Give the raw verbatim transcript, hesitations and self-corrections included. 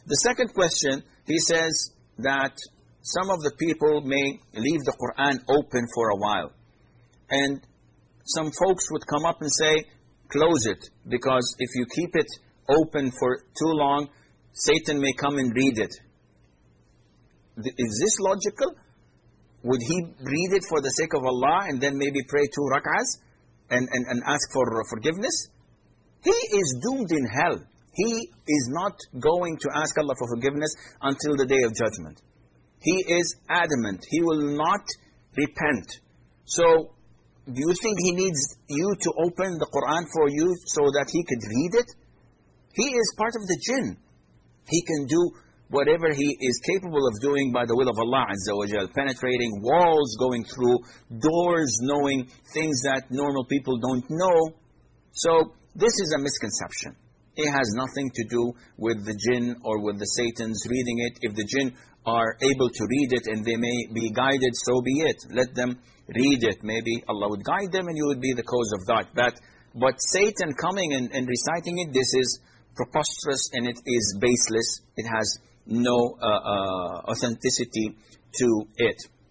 The second question, he says that some of the people may leave the Qur'an open for a while. And some folks would come up and say, close it, because if you keep it open for too long, Satan may come and read it. Is this logical? Would he read it for the sake of Allah and then maybe pray two rak'ahs and, and, and ask for forgiveness? He is doomed in hell. He is not going to ask Allah for forgiveness until the day of judgment. He is adamant. He will not repent. So, do you think he needs you to open the Qur'an for you so that he could read it? He is part of the jinn. He can do whatever he is capable of doing by the will of Allah Azza wa Jal, penetrating walls, going through doors, knowing things that normal people don't know. So, this is a misconception. It has nothing to do with the jinn or with the Satans reading it. If the jinn are able to read it and they may be guided, so be it. Let them read it. Maybe Allah would guide them and you would be the cause of that. But, but Satan coming and, and reciting it, this is preposterous and it is baseless. It has no uh, uh, authenticity to it.